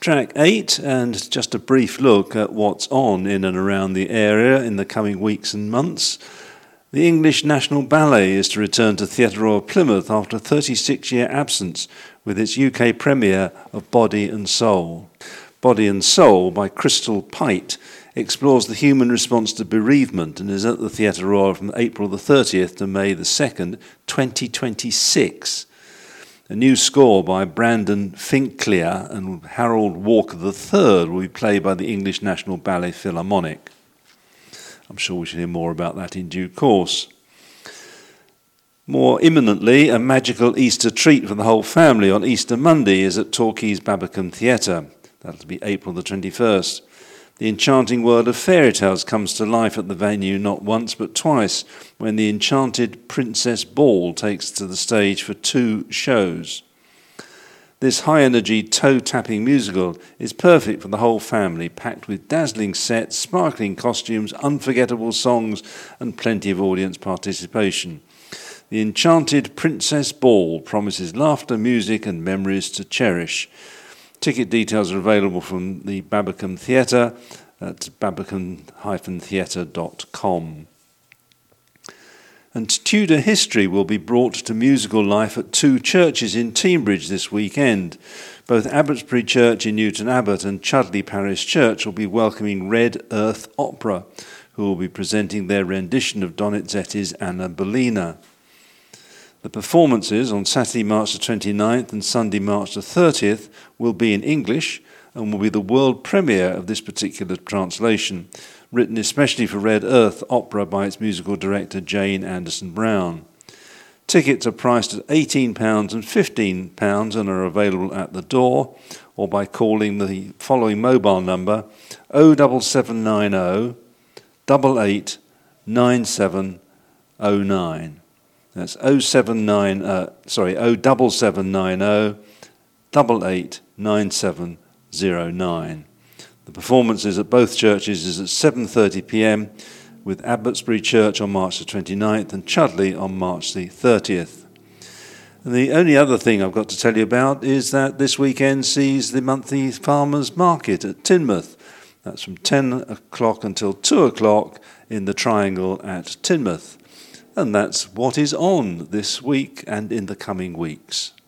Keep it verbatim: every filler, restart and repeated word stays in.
Track eight, and just a brief look at what's on in and around the area in the coming weeks and months. The English National Ballet is to return to Theatre Royal Plymouth after a thirty-six year absence with its U K premiere of Body and Soul. Body and Soul by Crystal Pite explores the human response to bereavement and is at the Theatre Royal from April the thirtieth to May the second, twenty twenty-six. A new score by Brandon Finklear and Harold Walker the third will be played by the English National Ballet Philharmonic. I'm sure we shall hear more about that in due course. More imminently, a magical Easter treat for the whole family on Easter Monday is at Torquay's Babbacombe Theatre. That'll be April the twenty-first. The enchanting world of fairy tales comes to life at the venue not once but twice when the enchanted Princess Ball takes to the stage for two shows. This high-energy, toe-tapping musical is perfect for the whole family, packed with dazzling sets, sparkling costumes, unforgettable songs and plenty of audience participation. The enchanted Princess Ball promises laughter, music and memories to cherish. Ticket details are available from the Babbacombe Theatre at babbacombe dash theatre dot com. And Tudor history will be brought to musical life at two churches in Teignbridge this weekend. Both Abbotsbury Church in Newton Abbot and Chudley Parish Church will be welcoming Red Earth Opera, who will be presenting their rendition of Donizetti's Anna Bolena. The performances on Saturday, March the twenty-ninth and Sunday, March the thirtieth will be in English and will be the world premiere of this particular translation, written especially for Red Earth Opera by its musical director Jane Anderson-Brown. Tickets are priced at eighteen pounds and fifteen pounds and are available at the door or by calling the following mobile number oh seven seven nine oh, eight eight nine seven oh nine. That's oh seven nine uh, sorry oh seven seven nine oh eight eight nine seven oh nine. The performances at both churches is at seven thirty p m with Abbotsbury Church on March the twenty-ninth and Chudley on March the thirtieth. And the only other thing I've got to tell you about is that this weekend sees the monthly farmers market at Teignmouth. That's from ten o'clock until two o'clock in the Triangle at Teignmouth. And that's what is on this week and in the coming weeks.